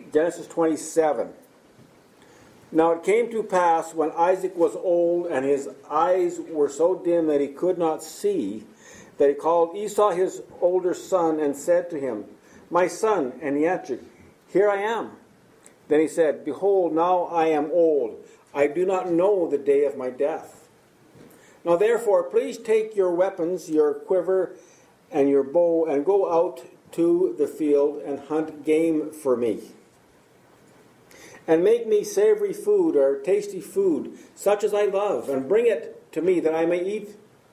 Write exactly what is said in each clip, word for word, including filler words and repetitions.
Genesis twenty-seven. Now it came to pass when Isaac was old and his eyes were so dim that he could not see, that he called Esau his older son and said to him, My son. And he answered, Here I am. Then he said, Behold, now I am old. I do not know the day of my death. Now therefore, please take your weapons, your quiver and your bow, and go out to the field and hunt game for me. And make me savory food or tasty food, such as I love, and bring it to me that I may eat,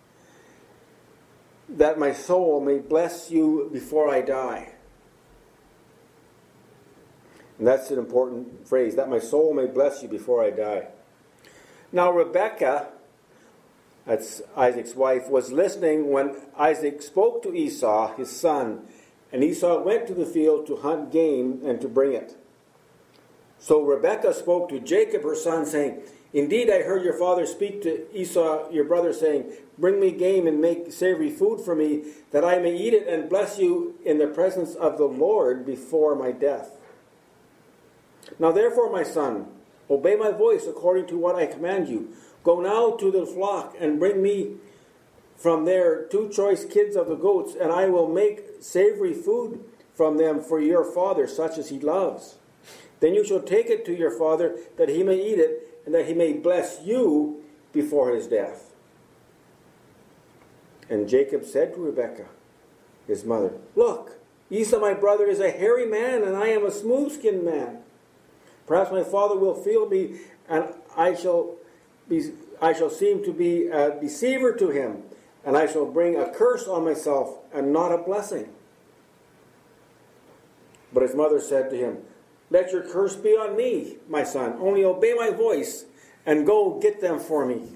that my soul may bless you before I die. And that's an important phrase, that my soul may bless you before I die. Now Rebekah, that's Isaac's wife, was listening when Isaac spoke to Esau, his son, and Esau went to the field to hunt game and to bring it. So Rebekah spoke to Jacob, her son, saying, Indeed, I heard your father speak to Esau, your brother, saying, Bring me game and make savory food for me, that I may eat it and bless you in the presence of the Lord before my death. Now therefore, my son, obey my voice according to what I command you. Go now to the flock and bring me from there two choice kids of the goats, and I will make savory food from them for your father, such as he loves. Then you shall take it to your father, that he may eat it, and that he may bless you before his death. And Jacob said to Rebekah, his mother, Look, Esau my brother is a hairy man, and I am a smooth-skinned man. Perhaps my father will feel me, and I shall be, I shall seem to be a deceiver to him, and I shall bring a curse on myself, and not a blessing. But his mother said to him, Let your curse be on me, my son. Only obey my voice, and go get them for me.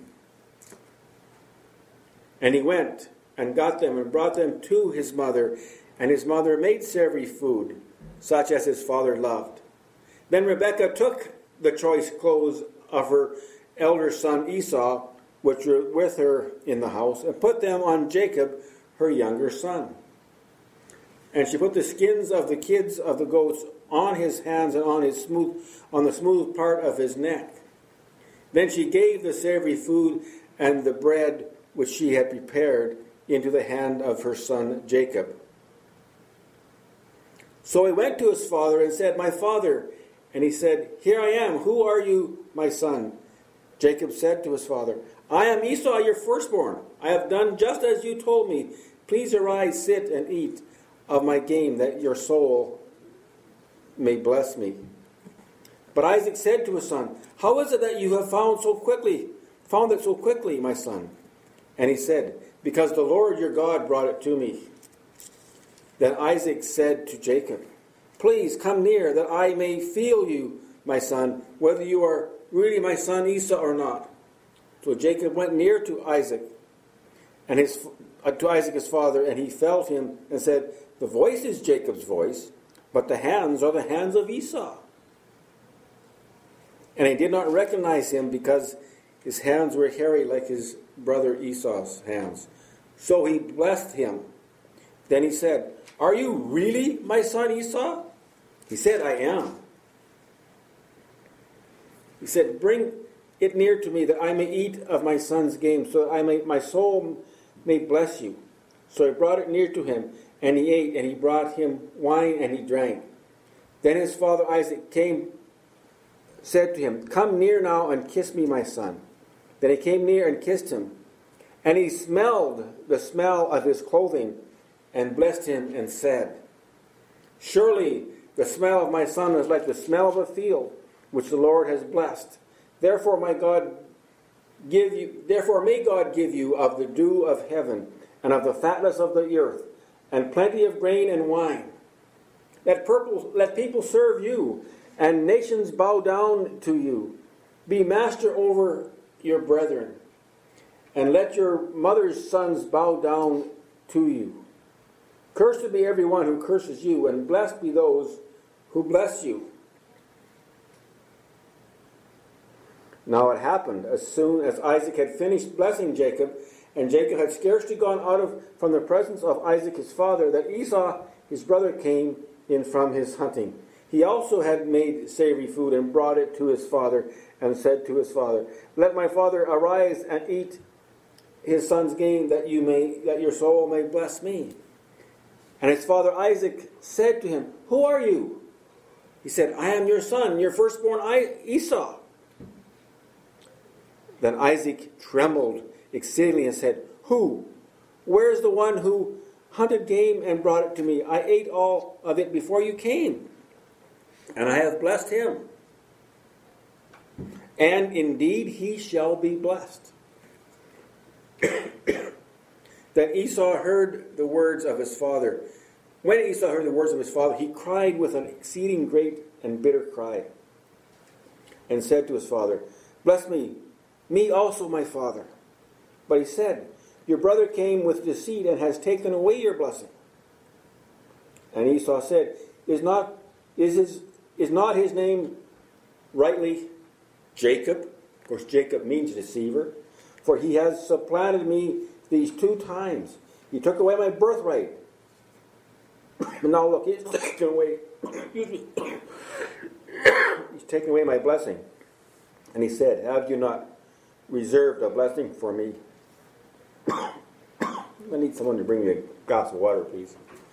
And he went and got them and brought them to his mother, and his mother made savory food, such as his father loved. Then Rebekah took the choice clothes of her elder son Esau, which were with her in the house, and put them on Jacob, her younger son. And she put the skins of the kids of the goats on his hands and on his smooth, on the smooth part of his neck. Then she gave the savory food and the bread which she had prepared into the hand of her son Jacob. So he went to his father and said, My father. And he said, Here I am. Who are you, my son? Jacob said to his father, I am Esau, your firstborn. I have done just as you told me. Please arise, sit, and eat of my game, that your soul may bless me. But Isaac said to his son, How is it that you have found so quickly, found it so quickly, my son? And he said, Because the Lord your God brought it to me. Then Isaac said to Jacob, Please come near, that I may feel you, my son, whether you are really my son Esau or not. So Jacob went near to Isaac, and his uh, to Isaac his father, and he felt him and said, The voice is Jacob's voice, but the hands are the hands of Esau. And he did not recognize him, because his hands were hairy like his brother Esau's hands. So he blessed him. Then he said, Are you really my son Esau? He said, I am. He said, Bring it near to me, that I may eat of my son's game, so that I may, my soul may bless you. So he brought it near to him, and he ate, and he brought him wine, and he drank. Then his father Isaac came, said to him, Come near now and kiss me, my son. Then he came near and kissed him. And he smelled the smell of his clothing, and blessed him, and said, Surely the smell of my son is like the smell of a field, which the Lord has blessed. Therefore, my God give you. Therefore, may God give you of the dew of heaven, and of the fatness of the earth, and plenty of grain and wine. Let, purple, let people serve you, and nations bow down to you. Be master over your brethren, and let your mother's sons bow down to you. Cursed be everyone who curses you, and blessed be those who bless you. Now it happened, as soon as Isaac had finished blessing Jacob, and Jacob had scarcely gone out of from the presence of Isaac his father, that Esau his brother came in from his hunting. He also had made savory food and brought it to his father and said to his father, "Let my father arise and eat his son's game, that you may that your soul may bless me." And his father Isaac said to him, "Who are you?" He said, "I am your son, your firstborn Esau." Then Isaac trembled exceedingly and said, "Who? Where is the one who hunted game and brought it to me? I ate all of it before you came, and I have blessed him. And indeed he shall be blessed." Then Esau heard the words of his father. When Esau heard the words of his father, he cried with an exceeding great and bitter cry, and said to his father, "Bless me, me also, my father." But he said, "Your brother came with deceit and has taken away your blessing." And Esau said, Is not is his is not his name rightly Jacob? Of course, Jacob means deceiver. For he has supplanted me these two times. He took away my birthright. And now look, he's taken away. Excuse me. He's taken away my blessing. And he said, "Have you not reserved a blessing for me?" I need someone to bring me a glass of water, please.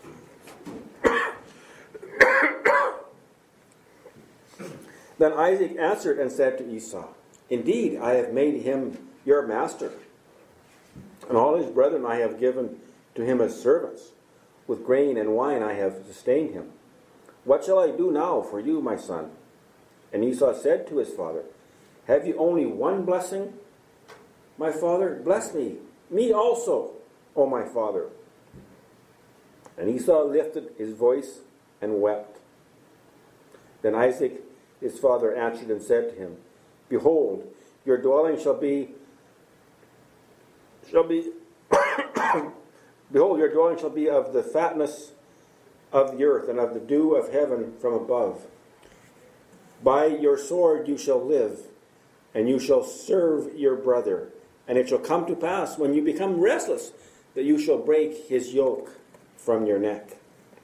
Then Isaac answered and said to Esau, "Indeed, I have made him your master, and all his brethren I have given to him as servants. With grain and wine I have sustained him. What shall I do now for you, my son?" And Esau said to his father, "Have you only one blessing, my father? Bless me, me also, O my father." And Esau lifted his voice and wept. Then Isaac his father answered and said to him, "Behold, your dwelling shall be shall be behold, your dwelling shall be of the fatness of the earth and of the dew of heaven from above. By your sword you shall live, and you shall serve your brother. And it shall come to pass, when you become restless, that you shall break his yoke from your neck."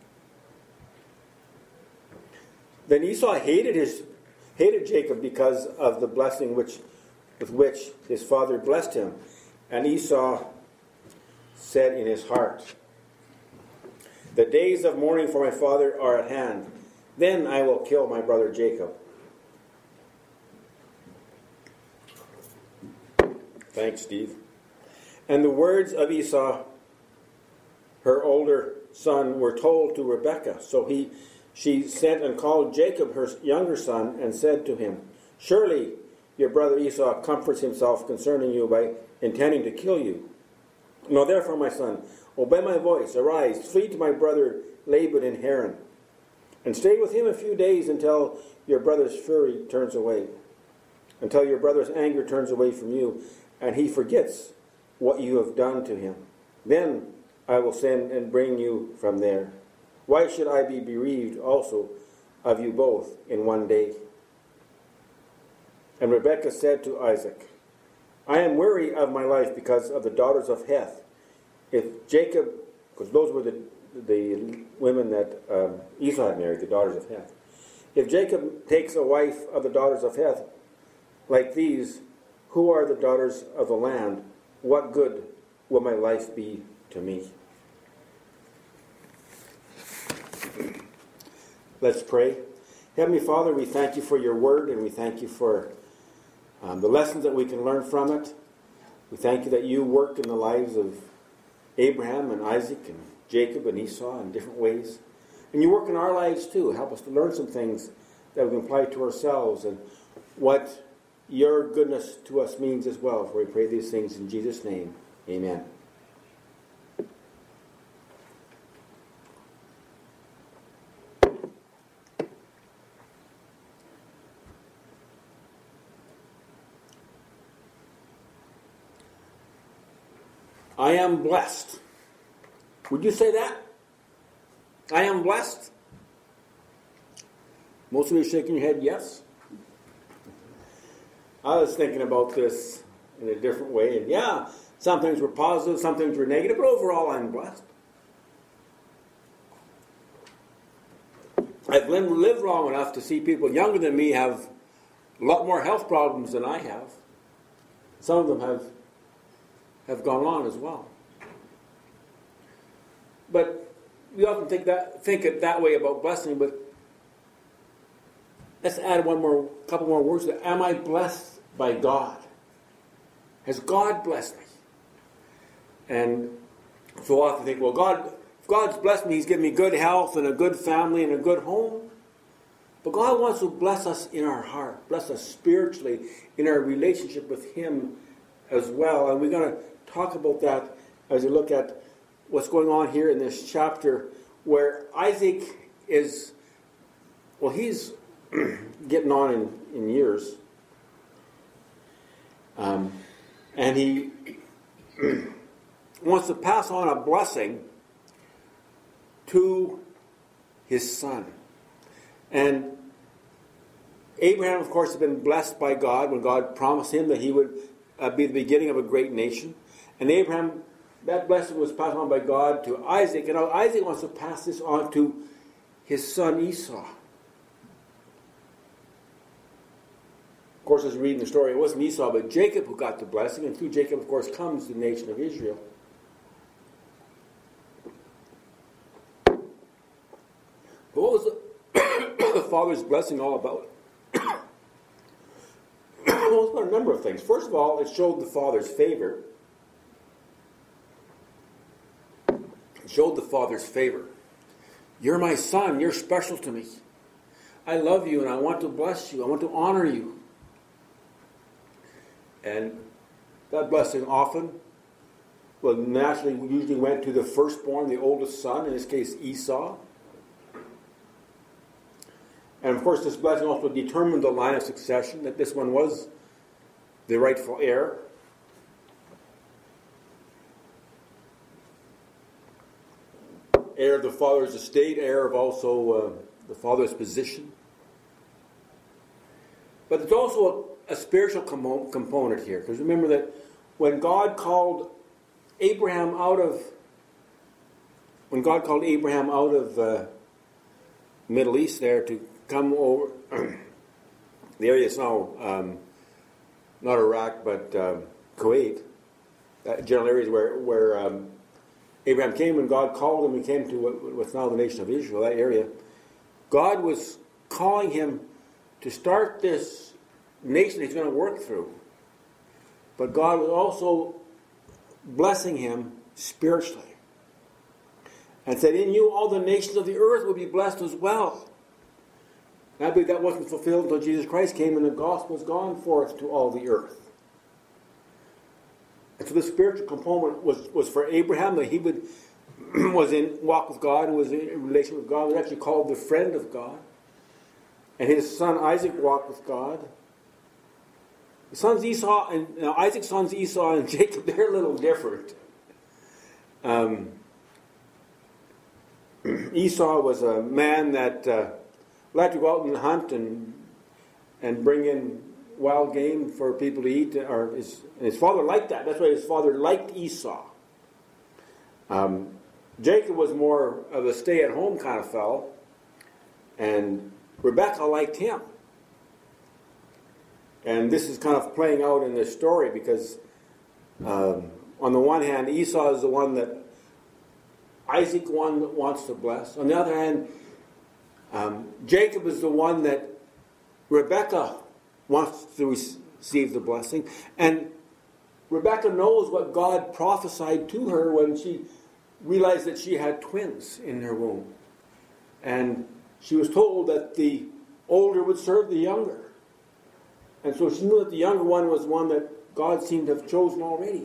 Then Esau hated his hated Jacob because of the blessing which with which his father blessed him. And Esau said in his heart, "The days of mourning for my father are at hand. Then I will kill my brother Jacob." Thanks, Steve. And the words of Esau, her older son, were told to Rebekah. So he, she sent and called Jacob, her younger son, and said to him, "Surely your brother Esau comforts himself concerning you by intending to kill you. Now therefore, my son, obey my voice. Arise, flee to my brother Laban in Haran, and stay with him a few days until your brother's fury turns away, until your brother's anger turns away from you, and he forgets what you have done to him. Then I will send and bring you from there. Why should I be bereaved also of you both in one day?" And Rebekah said to Isaac, "I am weary of my life because of the daughters of Heth. If Jacob," because those were the, the women that um, Esau had married, the daughters of Heth. "If Jacob takes a wife of the daughters of Heth like these, who are the daughters of the land, what good will my life be to me?" Let's pray. Heavenly Father, we thank you for your word, and we thank you for um, the lessons that we can learn from it. We thank you that you work in the lives of Abraham and Isaac and Jacob and Esau in different ways. And you work in our lives too. Help us to learn some things that we can apply to ourselves and what your goodness to us means as well. For we pray these things in Jesus' name. Amen. I am blessed. Would you say that? I am blessed? Most of you are shaking your head, yes. I was thinking about this in a different way, and yeah, some things were positive, some things were negative, but overall I'm blessed. I've lived long enough to see people younger than me have a lot more health problems than I have. Some of them have have gone on as well. But we often think that think it that way about blessing, but let's add one more couple more words to that. Am I blessed by God? Has God blessed me? And so often think, well, God, if God's blessed me, He's given me good health and a good family and a good home. But God wants to bless us in our heart, bless us spiritually in our relationship with Him as well. And we're going to talk about that as we look at what's going on here in this chapter where Isaac is, well, he's getting on in, in years. Um, and he wants to pass on a blessing to his son. And Abraham, of course, has been blessed by God when God promised him that he would uh, be the beginning of a great nation. And Abraham, that blessing was passed on by God to Isaac. And now Isaac wants to pass this on to his son Esau. Of course, as we read in the story, it wasn't Esau, but Jacob who got the blessing. And through Jacob, of course, comes the nation of Israel. But what was the, the father's blessing all about? Well, it's about a number of things. First of all, it showed the father's favor. It showed the father's favor. You're my son. You're special to me. I love you and I want to bless you. I want to honor you. And that blessing often, well, naturally, usually went to the firstborn, the oldest son, in this case Esau. And of course, this blessing also determined the line of succession, that this one was the rightful heir. Heir of the father's estate, heir of also uh, the father's position. But there's also a, a spiritual com- component here. Because remember that when God called Abraham out of, when God called Abraham out of uh, Middle East there to come over, the area is now um, not Iraq, but um, Kuwait, that general areas where, where um, Abraham came, and God called him, he came to what, what's now the nation of Israel, that area. God was calling him to start this nation he's going to work through. But God was also blessing him spiritually. And said, in you all the nations of the earth will be blessed as well. And I believe that wasn't fulfilled until Jesus Christ came and the gospel was gone forth to all the earth. And so the spiritual component was, was for Abraham, that he would was in walk with God and was in relation with God. He was actually called the friend of God. And his son Isaac walked with God. The sons Esau and you know, Isaac's sons Esau and Jacob, they're a little different. Um, Esau was a man that uh, liked to go out and hunt and and bring in wild game for people to eat. Or his, and his father liked that. That's why his father liked Esau. Um, Jacob was more of a stay-at-home kind of fellow, and Rebekah liked him. And this is kind of playing out in this story because um, on the one hand, Esau is the one that Isaac one wants to bless. On the other hand, um, Jacob is the one that Rebekah wants to receive the blessing. And Rebekah knows what God prophesied to her when she realized that she had twins in her womb. And she was told that the older would serve the younger. And so she knew that the younger one was one that God seemed to have chosen already.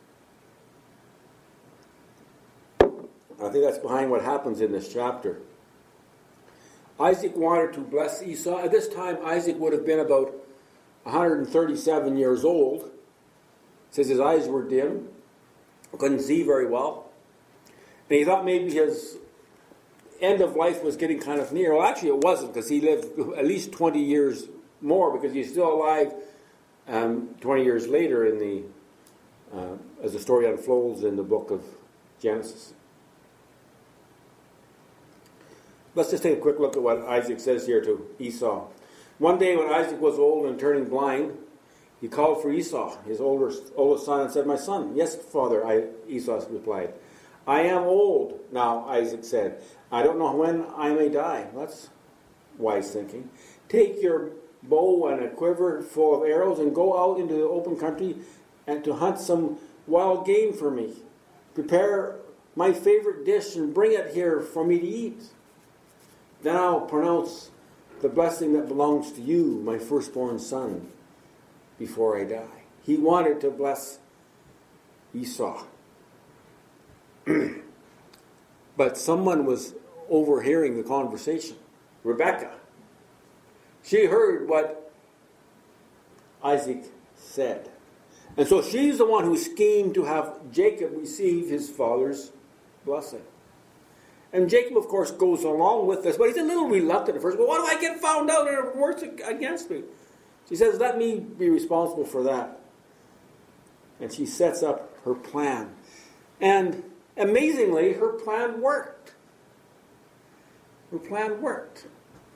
I think that's behind what happens in this chapter. Isaac wanted to bless Esau. At this time, Isaac would have been about one hundred thirty-seven years old. It says his eyes were dim, couldn't see very well. And he thought maybe his end of life was getting kind of near. Well, actually it wasn't, because he lived at least twenty years more, because he's still alive um, twenty years later in the uh, as the story unfolds in the book of Genesis. Let's just take a quick look at what Isaac says here to Esau. One day when Isaac was old and turning blind, he called for Esau, his older, oldest son, and said, "My son." "Yes, father," I, Esau replied. "I am old now," Isaac said. "I don't know when I may die." That's wise thinking. "Take your bow and a quiver full of arrows and go out into the open country and to hunt some wild game for me. Prepare my favorite dish and bring it here for me to eat. Then I'll pronounce the blessing that belongs to you, my firstborn son, before I die." He wanted to bless Esau. But someone was overhearing the conversation. Rebekah. She heard what Isaac said. And so she's the one who schemed to have Jacob receive his father's blessing. And Jacob, of course, goes along with this, but he's a little reluctant at first. "Well, what if I get found out and it works against me?" She says, "Let me be responsible for that." And she sets up her plan. And amazingly, her plan worked. Her plan worked.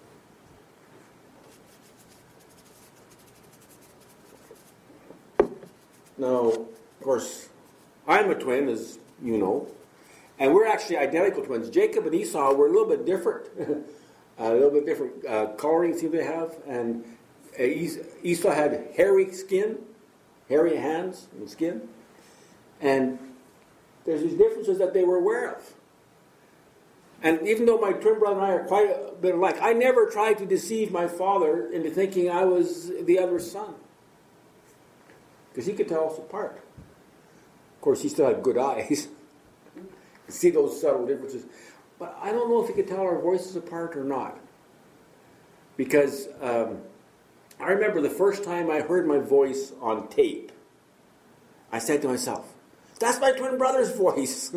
Now, of course, I'm a twin, as you know, and we're actually identical twins. Jacob and Esau were a little bit different. a little bit different uh, coloring seem they have. And uh, Esau had hairy skin, hairy hands and skin. And there's these differences that they were aware of. And even though my twin brother and I are quite a bit alike, I never tried to deceive my father into thinking I was the other son. Because he could tell us apart. Of course, he still had good eyes. You see those subtle differences. But I don't know if he could tell our voices apart or not. Because um, I remember the first time I heard my voice on tape, I said to myself, "That's my twin brother's voice."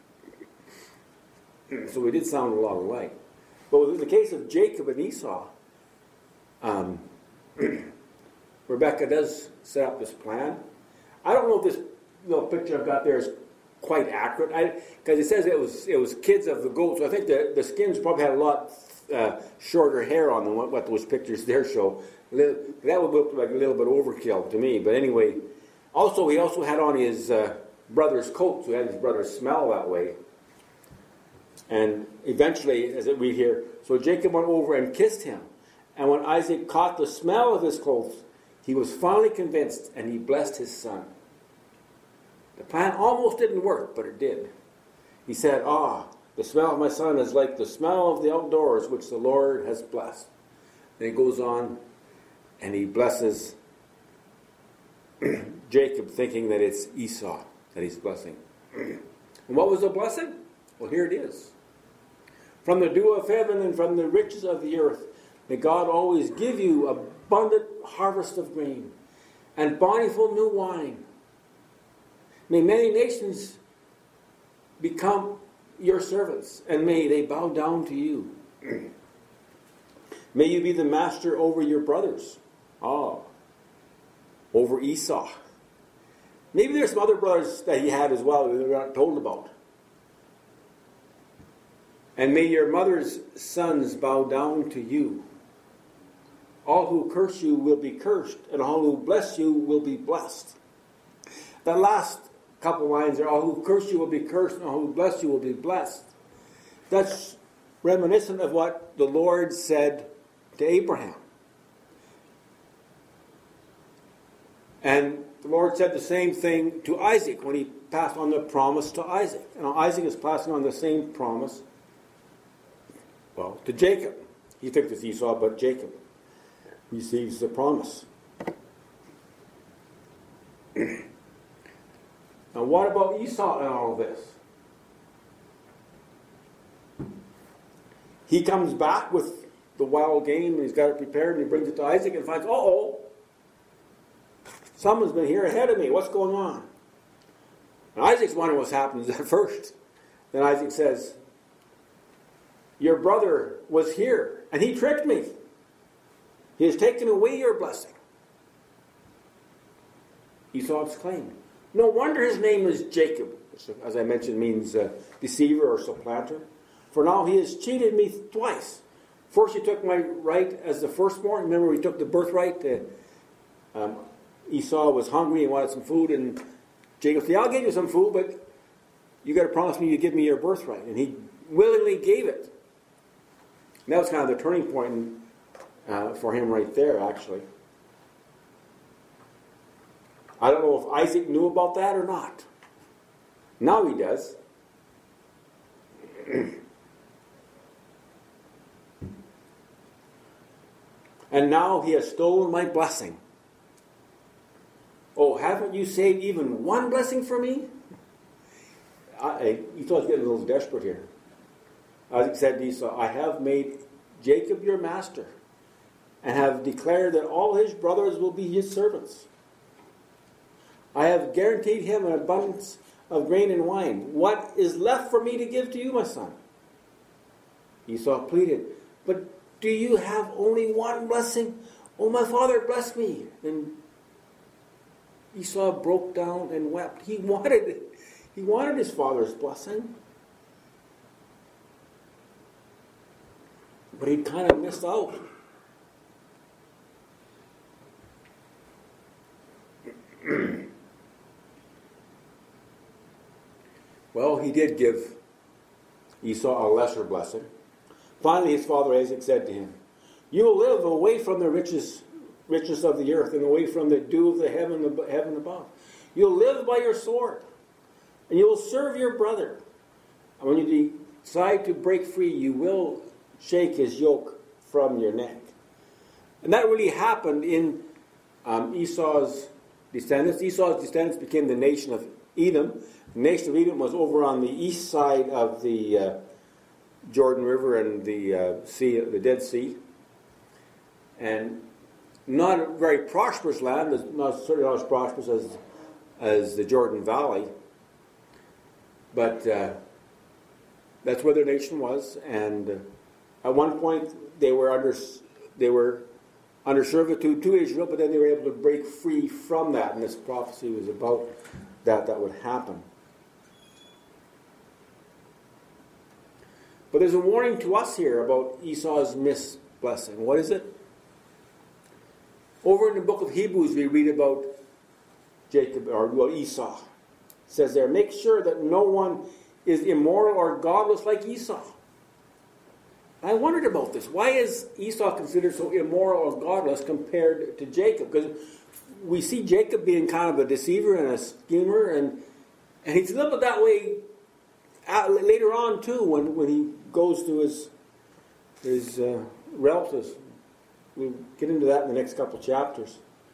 So we did sound a lot alike. But in the case of Jacob and Esau, um, Rebekah does set up this plan. I don't know if this little picture I've got there is quite accurate, because it says it was it was kids of the goat. So I think the, the skins probably had a lot uh, shorter hair on them. What, what those pictures there show, that would look like a little bit overkill to me. But anyway, also he also had on his uh, brother's coat, so he had his brother's smell that way. And eventually, as it read here, so Jacob went over and kissed him. And when Isaac caught the smell of his clothes, he was finally convinced, and he blessed his son. The plan almost didn't work, but it did. He said, "Ah, the smell of my son is like the smell of the outdoors, which the Lord has blessed." Then he goes on, and he blesses Jacob, thinking that it's Esau that he's blessing. And what was the blessing? Well, here it is. "From the dew of heaven and from the riches of the earth, may God always give you abundant harvest of grain and bountiful new wine. May many nations become your servants, and may they bow down to you. May you be the master over your brothers." Ah, over Esau. Maybe there's some other brothers that he had as well that we're not told about. "And may your mother's sons bow down to you. All who curse you will be cursed, and all who bless you will be blessed." The last couple lines are, "All who curse you will be cursed, and all who bless you will be blessed." That's reminiscent of what the Lord said to Abraham. And the Lord said the same thing to Isaac when he passed on the promise to Isaac. And Isaac is passing on the same promise, well, to Jacob. He thinks it's Esau, but Jacob receives the promise. Now, what about Esau in all of this? He comes back with the wild game, and he's got it prepared, and he brings it to Isaac and finds, uh-oh, someone's been here ahead of me. What's going on? And Isaac's wondering what's happened at first. Then Isaac says, "Your brother was here, and he tricked me. He has taken away your blessing." Esau exclaimed, "No wonder his name is Jacob," which, as I mentioned, means uh, deceiver or supplanter. For now he has cheated me twice. First he took my right as the firstborn. Remember, he took the birthright. Uh, um, Esau was hungry and wanted some food, and Jacob said, I'll give you some food, but you got to promise me you give me your birthright. And he willingly gave it. And that was kind of the turning point uh, for him right there, actually. I don't know if Isaac knew about that or not. Now he does. And now he has stolen my blessing. Oh, haven't you saved even one blessing for me? I, Esau's getting a little desperate here. Isaac said to Esau, I have made Jacob your master, and have declared that all his brothers will be his servants. I have guaranteed him an abundance of grain and wine. What is left for me to give to you, my son? Esau pleaded, but do you have only one blessing? Oh, my father, bless me. And Esau broke down and wept. He wanted, he wanted his father's blessing. But he kind of missed out. Well, he did give Esau a lesser blessing. Finally, his father Isaac said to him, you will live away from the riches, richness of the earth and away from the dew of the heaven, the heaven above. You'll live by your sword, and you will serve your brother. And when you decide to break free, you will shake his yoke from your neck. And that really happened in um, Esau's descendants. Esau's descendants became the nation of Edom. The nation of Edom was over on the east side of the uh, Jordan River and the uh, sea, the Dead Sea, and not a very prosperous land. Not certainly not as prosperous as as the Jordan Valley, but uh, that's where their nation was. And uh, at one point, they were under they were under servitude to Israel, but then they were able to break free from that. And this prophecy was about that that would happen. But there's a warning to us here about Esau's missed blessing. What is it? Over in the book of Hebrews, we read about Jacob, or well, Esau. It says there, make sure that no one is immoral or godless like Esau. I wondered about this. Why is Esau considered so immoral or godless compared to Jacob? Because we see Jacob being kind of a deceiver and a schemer, and, and he's a little bit that way later on too, when, when he goes to his his uh, relatives. We'll get into that in the next couple chapters.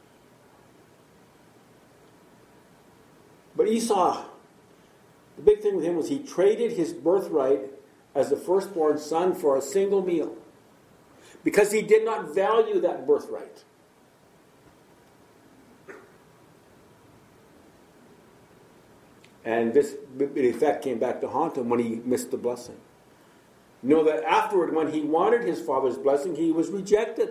But Esau, the big thing with him was he traded his birthright as the firstborn son for a single meal, because he did not value that birthright. And this, in effect, came back to haunt him when he missed the blessing. You know that afterward, when he wanted his father's blessing, he was rejected.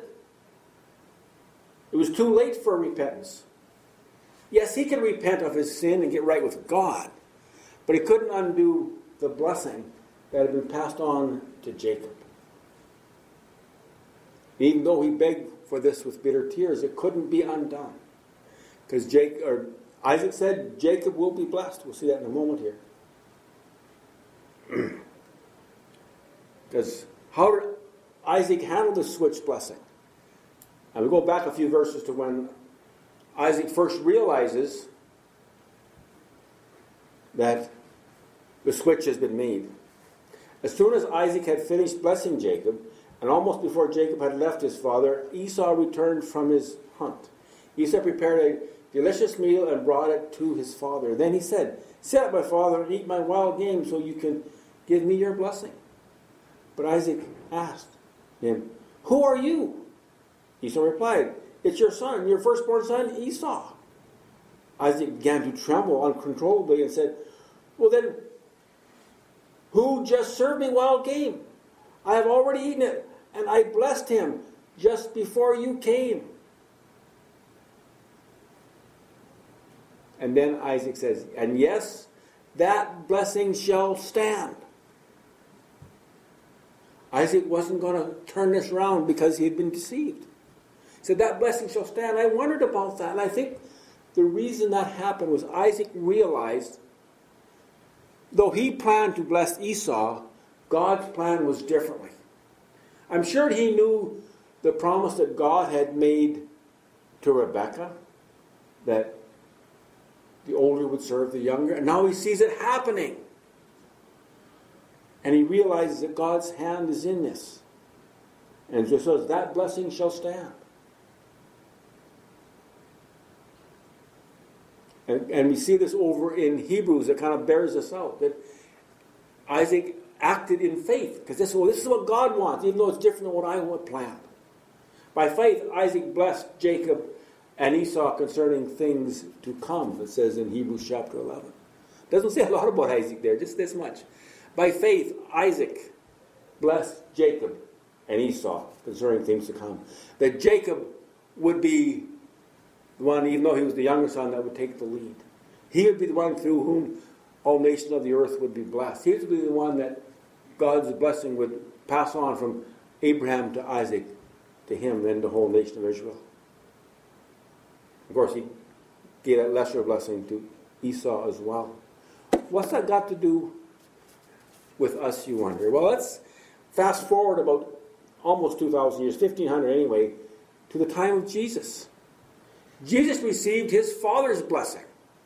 It was too late for repentance. Yes, he could repent of his sin and get right with God, but he couldn't undo the blessing that had been passed on to Jacob. Even though he begged for this with bitter tears, it couldn't be undone. Because Jake, or Isaac said, Jacob will be blessed. We'll see that in a moment here. Because how did Isaac handle the switch blessing? And we go back a few verses to when Isaac first realizes that the switch has been made. As soon as Isaac had finished blessing Jacob, and almost before Jacob had left his father, Esau returned from his hunt. Esau prepared a delicious meal and brought it to his father. Then he said, sit up, my father, and eat my wild game so you can give me your blessing. But Isaac asked him, who are you? Esau replied, it's your son, your firstborn son, Esau. Isaac began to tremble uncontrollably and said, well then, who just served me wild game? I have already eaten it, and I blessed him just before you came. And then Isaac says, and yes, that blessing shall stand. Isaac wasn't going to turn this around because he had been deceived. He said, that blessing shall stand. I wondered about that. And I think the reason that happened was Isaac realized, though he planned to bless Esau, God's plan was differently. I'm sure he knew the promise that God had made to Rebekah, that the older would serve the younger. And now he sees it happening. And he realizes that God's hand is in this. And just says, that blessing shall stand. And, and we see this over in Hebrews that kind of bears this out. That Isaac acted in faith. Because this, well, this is what God wants, even though it's different than what I would plan. By faith, Isaac blessed Jacob and Esau concerning things to come, it says in Hebrews chapter eleven. It doesn't say a lot about Isaac there, just this much. By faith, Isaac blessed Jacob and Esau concerning things to come. That Jacob would be the one, even though he was the younger son, that would take the lead. He would be the one through whom all nations of the earth would be blessed. He would be the one that God's blessing would pass on from Abraham to Isaac to him, then the whole nation of Israel. Of course, he gave a lesser blessing to Esau as well. What's that got to do with us, you wonder? Well, let's fast forward about almost two thousand years, fifteen hundred anyway, to the time of Jesus. Jesus received his Father's blessing.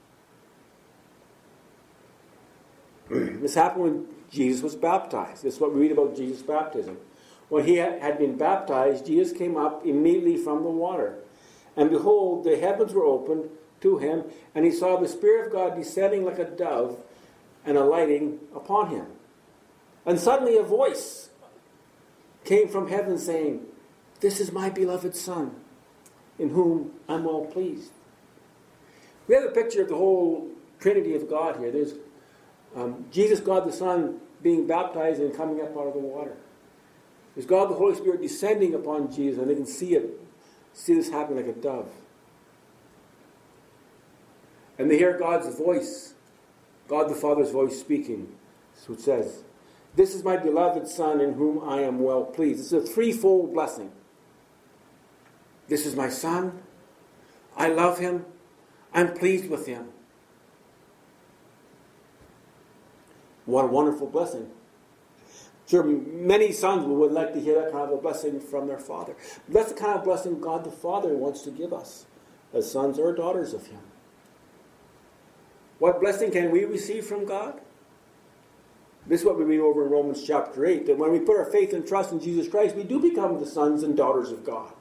This happened when Jesus was baptized. This is what we read about Jesus' baptism. When he had been baptized, Jesus came up immediately from the water. And behold, the heavens were opened to him, and he saw the Spirit of God descending like a dove and alighting upon him. And suddenly a voice came from heaven saying, "This is my beloved Son, in whom I'm well pleased." We have a picture of the whole Trinity of God here. There's um, Jesus, God the Son, being baptized and coming up out of the water. There's God the Holy Spirit descending upon Jesus, and they can see it, see this happen like a dove. And they hear God's voice, God the Father's voice speaking. So it says, "This is my beloved Son, in whom I am well pleased." It's a threefold blessing. This is my Son. I love him. I'm pleased with him. What a wonderful blessing. Sure, many sons would like to hear that kind of a blessing from their father. But that's the kind of blessing God the Father wants to give us as sons or daughters of him. What blessing can we receive from God? This is what we read over in Romans chapter eight, that when we put our faith and trust in Jesus Christ, we do become the sons and daughters of God.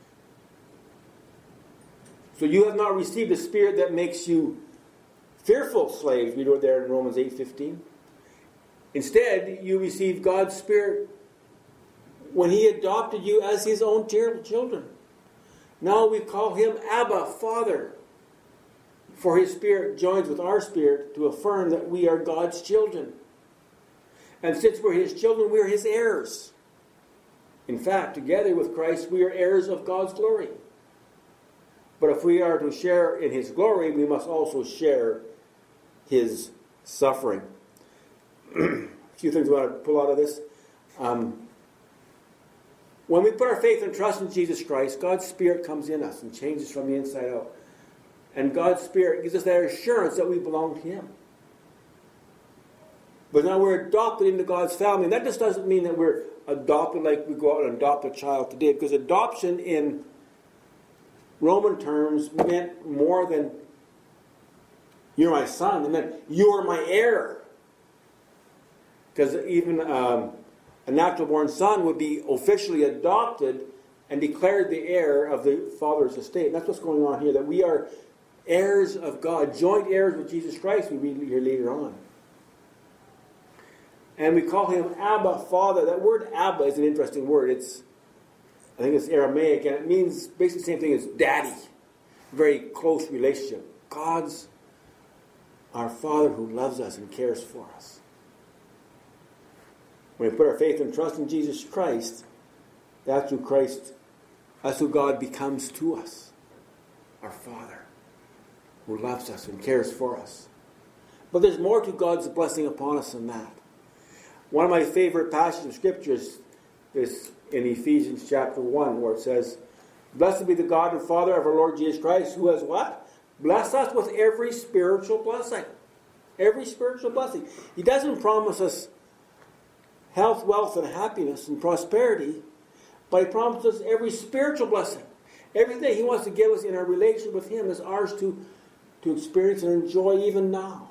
So you have not received a spirit that makes you fearful slaves, we read there in Romans eight fifteen. Instead, you received God's Spirit when he adopted you as his own dear children. Now we call him Abba, Father. For his Spirit joins with our spirit to affirm that we are God's children. And since we're his children, we are his heirs. In fact, together with Christ, we are heirs of God's glory. But if we are to share in his glory, we must also share his suffering. A few things I want to pull out of this. Um, when we put our faith and trust in Jesus Christ, God's Spirit comes in us and changes from the inside out. And God's Spirit gives us that assurance that we belong to him. But now we're adopted into God's family. And that just doesn't mean that we're adopted like we go out and adopt a child today. Because adoption in Roman terms meant more than "you're my son." It meant "you're my heir." Because even um, a natural-born son would be officially adopted and declared the heir of the father's estate. And that's what's going on here, that we are heirs of God, joint heirs with Jesus Christ, we read here later on. And we call him Abba, Father. That word Abba is an interesting word. It's, I think it's Aramaic, and it means basically the same thing as daddy. Very close relationship. God's our Father who loves us and cares for us. When we put our faith and trust in Jesus Christ, that's who Christ, that's who God becomes to us. Our Father, who loves us and cares for us. But there's more to God's blessing upon us than that. One of my favorite passages of Scripture is this in Ephesians chapter one, where it says, "Blessed be the God and Father of our Lord Jesus Christ, who has" what? "Blessed us with every spiritual blessing." Every spiritual blessing. He doesn't promise us health, wealth, and happiness and prosperity, but He promises us every spiritual blessing. Everything He wants to give us in our relationship with Him is ours to, to experience and enjoy even now.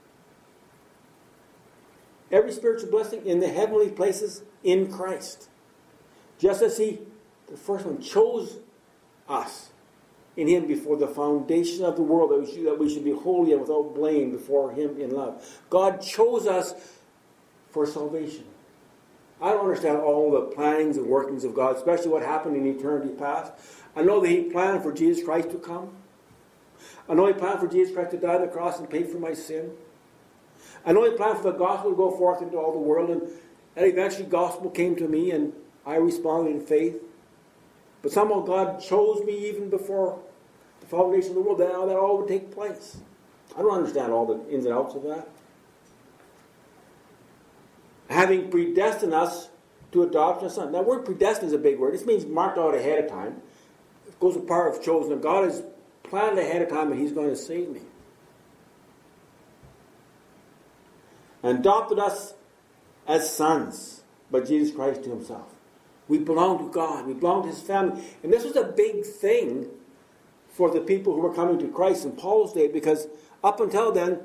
Every spiritual blessing in the heavenly places in Christ. Just as He, the first one, chose us in Him before the foundation of the world, that we should, that we should be holy and without blame before Him in love. God chose us for salvation. I don't understand all the plannings and workings of God, especially what happened in eternity past. I know that He planned for Jesus Christ to come. I know He planned for Jesus Christ to die on the cross and pay for my sin. I know He planned for the gospel to go forth into all the world, and, and eventually the gospel came to me, and I responded in faith. But somehow God chose me even before the foundation of the world, that, that all would take place. I don't understand all the ins and outs of that. Having predestined us to adoption of Son. That word predestined is a big word. This means marked out ahead of time. It goes with part of chosen. God has planned ahead of time that He's going to save me. And adopted us as sons by Jesus Christ to Himself. We belong to God. We belong to His family. And this was a big thing for the people who were coming to Christ in Paul's day, because up until then,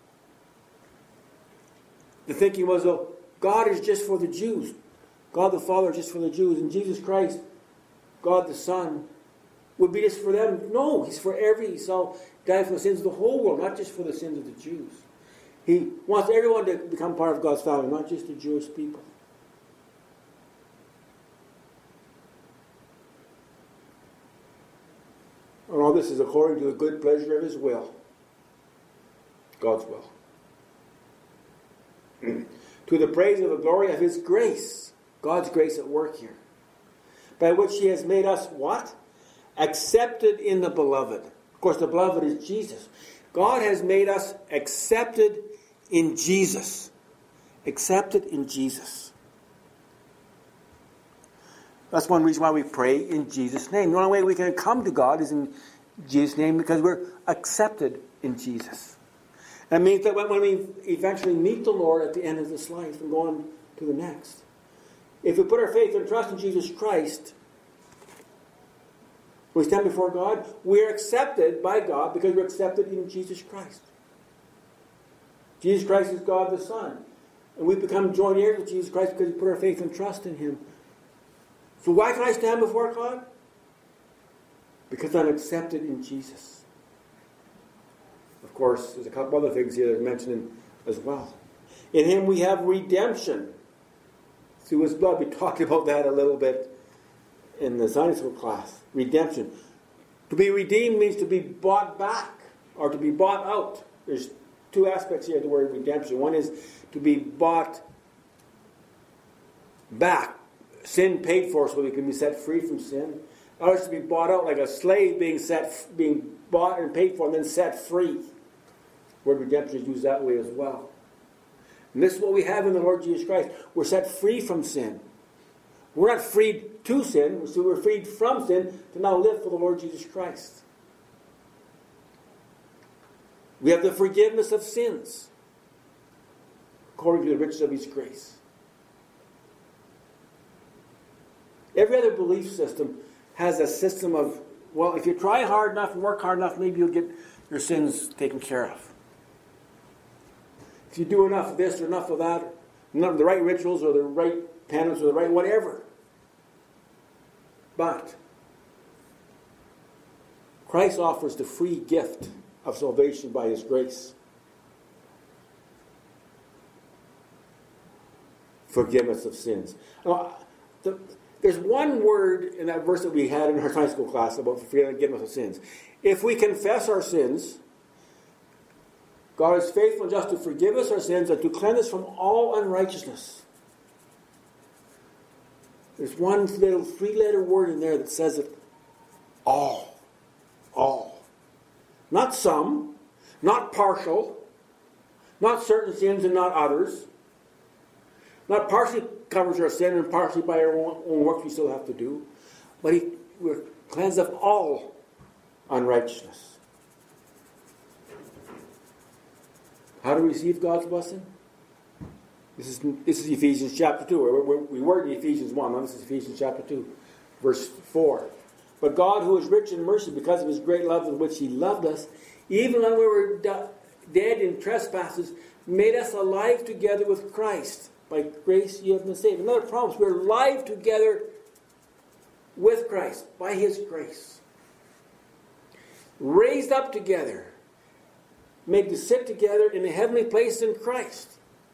the thinking was, oh, God is just for the Jews. God the Father is just for the Jews. And Jesus Christ, God the Son, would be just for them. No, He's for every. He died for the sins of the whole world, not just for the sins of the Jews. He wants everyone to become part of God's family, not just the Jewish people. And all this is according to the good pleasure of His will. God's will. To the praise of the glory of His grace. God's grace at work here. By which He has made us what? Accepted in the beloved. Of course, the beloved is Jesus. God has made us accepted in Jesus. Accepted in Jesus. That's one reason why we pray in Jesus' name. The only way we can come to God is in Jesus' name, because we're accepted in Jesus. That means that when we eventually meet the Lord at the end of this life and go on to the next, if we put our faith and trust in Jesus Christ, we stand before God, we are accepted by God because we're accepted in Jesus Christ. Jesus Christ is God the Son. And we become joint heirs with Jesus Christ because we put our faith and trust in Him. So why can I stand before God? Because I'm accepted in Jesus. Of course, there's a couple other things here that are mentioned as well. In Him we have redemption through His blood. We talked about that a little bit in the Sunday school class. Redemption. To be redeemed means to be bought back or to be bought out. There's two aspects here of the word redemption. One is to be bought back. Sin paid for so we can be set free from sin. Others to be bought out like a slave being set, being bought and paid for and then set free. The word redemption is used that way as well. And this is what we have in the Lord Jesus Christ. We're set free from sin. We're not freed to sin, so we're freed from sin to now live for the Lord Jesus Christ. We have the forgiveness of sins according to the riches of His grace. Every other belief system has a system of, well, if you try hard enough and work hard enough, maybe you'll get your sins taken care of. If you do enough of this or enough of that, enough of the right rituals or the right penance or the right whatever. But Christ offers the free gift of salvation by His grace. Forgiveness of sins. Now, the, there's one word in that verse that we had in our high school class about forgiveness of sins. If we confess our sins, God is faithful and just to forgive us our sins and to cleanse us from all unrighteousness. There's one little three-letter word in there that says it all. All. Not some, not partial, not certain sins and not others, not partially covers our sin, and partially by our own, own works we still have to do. But he, we're cleansed of all unrighteousness. How do we receive God's blessing? This is this is Ephesians chapter two. We're, we're, we were in Ephesians one. Now this is Ephesians chapter two, verse four. But God, who is rich in mercy, because of his great love with which he loved us, even when we were de- dead in trespasses, made us alive together with Christ. By grace you have been saved. Another promise. We're alive together with Christ by his grace. Raised up together. Made to sit together in a heavenly place in Christ.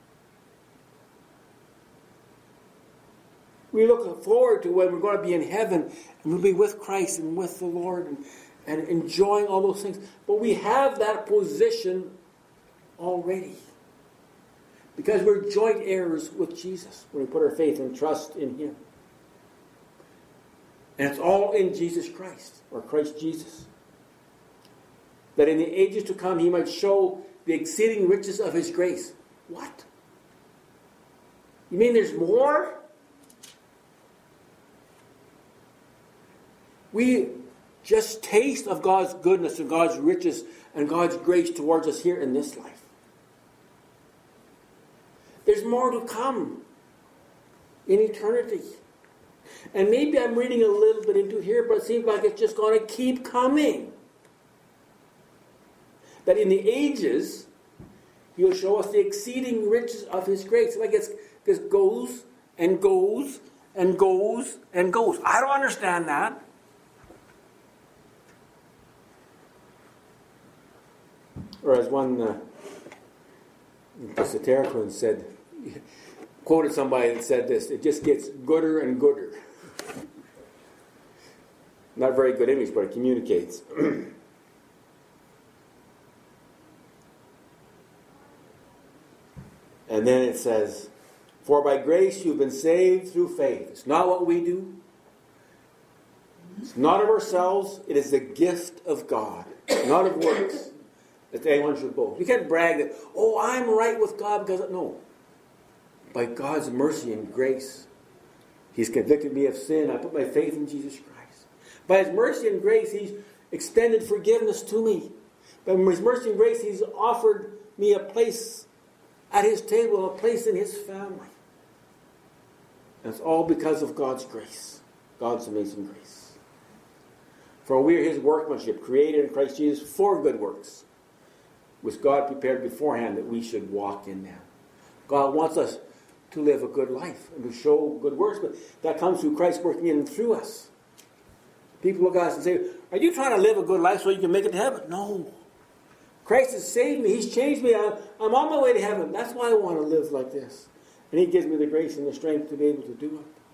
We look forward to when we're going to be in heaven and we'll be with Christ and with the Lord and, and enjoying all those things. But we have that position already. Because we're joint heirs with Jesus when we put our faith and trust in him. And it's all in Jesus Christ, or Christ Jesus. That in the ages to come he might show the exceeding riches of his grace. What? You mean there's more? We just taste of God's goodness and God's riches and God's grace towards us here in this life. There's more to come in eternity. And maybe I'm reading a little bit into here, but it seems like it's just going to keep coming. That in the ages, he will show us the exceeding riches of his grace. Like it's, it goes and goes and goes and goes. I don't understand that. Or as one uh, Esoterically said, quoted somebody that said this, it just gets gooder and gooder. Not very good English, but it communicates. And then it says, for by grace you've been saved through faith. It's not what we do. It's not of ourselves. It is the gift of God, not of works, that anyone should boast. You can't brag that, oh, I'm right with God because... No. By God's mercy and grace, he's convicted me of sin. I put my faith in Jesus Christ. By his mercy and grace, he's extended forgiveness to me. By his mercy and grace, he's offered me a place at his table, a place in his family. And it's all because of God's grace. God's amazing grace. For we are his workmanship, created in Christ Jesus for good works, which God prepared beforehand that we should walk in them. God wants us to live a good life and to show good works, but that comes through Christ working in and through us. People look at us and say, are you trying to live a good life so you can make it to heaven? No. Christ has saved me. He's changed me. I'm, I'm on my way to heaven. That's why I want to live like this. And he gives me the grace and the strength to be able to do it.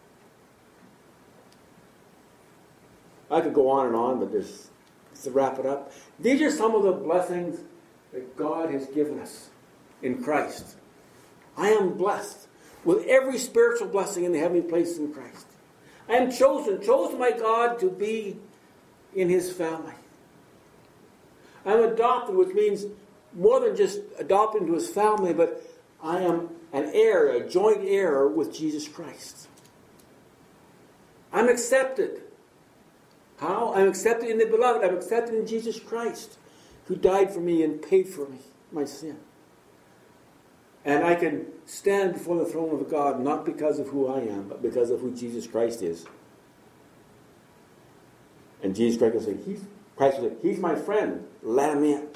I could go on and on, but there's, to wrap it up, these are some of the blessings that God has given us in Christ. I am blessed with every spiritual blessing in the heavenly places in Christ. I am chosen, chosen by God to be in his family. I am adopted, which means more than just adopted into his family, but I am an heir, a joint heir with Jesus Christ. I'm accepted. How? I'm accepted in the beloved. I'm accepted in Jesus Christ, who died for me and paid for me, my sin. And I can stand before the throne of God, not because of who I am, but because of who Jesus Christ is. And Jesus Christ will say, he's, Christ will say, he's my friend, let him in.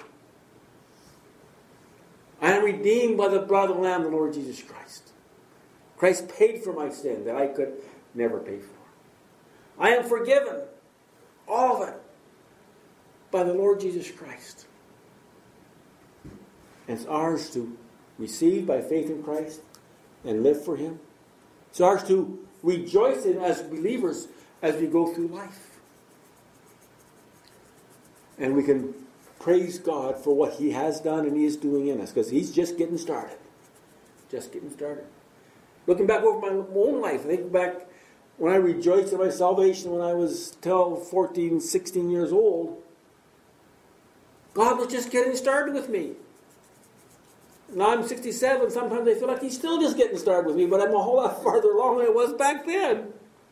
I am redeemed by the blood of the Lamb, the Lord Jesus Christ. Christ paid for my sin that I could never pay for. I am forgiven, all of it, by the Lord Jesus Christ. And it's ours to receive by faith in Christ and live for him. It's ours to rejoice in as believers as we go through life. And we can praise God for what he has done and he is doing in us, because he's just getting started. Just getting started. Looking back over my own life, I think back when I rejoiced in my salvation when I was twelve, fourteen, sixteen years old. God was just getting started with me. Now I'm sixty-seven. Sometimes I feel like he's still just getting started with me, but I'm a whole lot farther along than I was back then.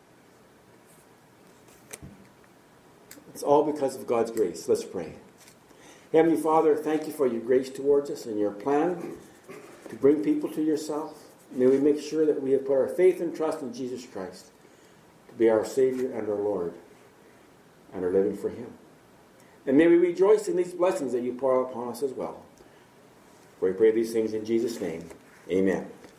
It's all because of God's grace. Let's pray. Heavenly Father, thank you for your grace towards us and your plan to bring people to yourself. May we make sure that we have put our faith and trust in Jesus Christ to be our Savior and our Lord and are living for him. And may we rejoice in these blessings that you pour upon us as well. We pray these things in Jesus' name. Amen.